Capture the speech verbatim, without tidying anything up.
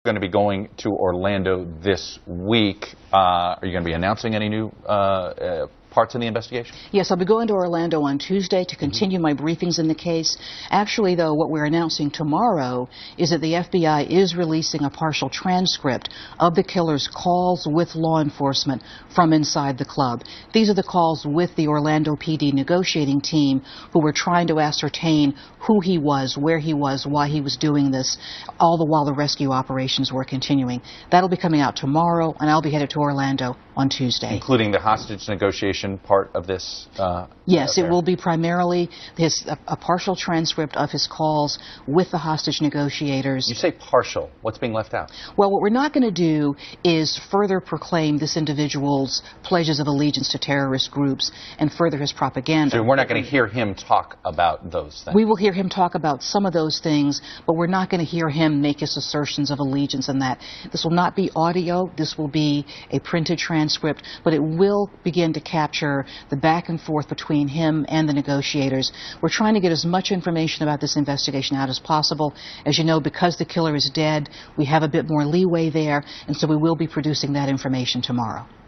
Going to be going to Orlando this week. Uh, are you going to be announcing any new uh, uh, parts in the investigation? Yes, I'll be going to Orlando on Tuesday to continue my briefings in the case. Actually, though, what we're announcing tomorrow is that the F B I is releasing a partial transcript of the killer's calls with law enforcement from inside the club. These are the calls with the Orlando P D negotiating team who were trying to ascertain who he was, where he was, why he was doing this, all the while the rescue operations were continuing. That'll be coming out tomorrow, and I'll be headed to Orlando on Tuesday. Including the hostage negotiation part of this? Uh, yes, affair. It will be primarily his, a, a partial transcript of his calls with the hostage negotiators. You say partial. What's being left out? Well, what we're not going to do is further proclaim this individual's pledges of allegiance to terrorist groups and further his propaganda. So we're not going to hear him talk about those things? We will hear him talk about some of those things, but we're not going to hear him make his assertions of allegiance and that. This will not be audio. This will be a printed transcript, but it will begin to capture the back and forth between him and the negotiators. We're trying to get as much information about this investigation out as possible. As you know, because the killer is dead, we have a bit more leeway there, and so we will be producing that information tomorrow.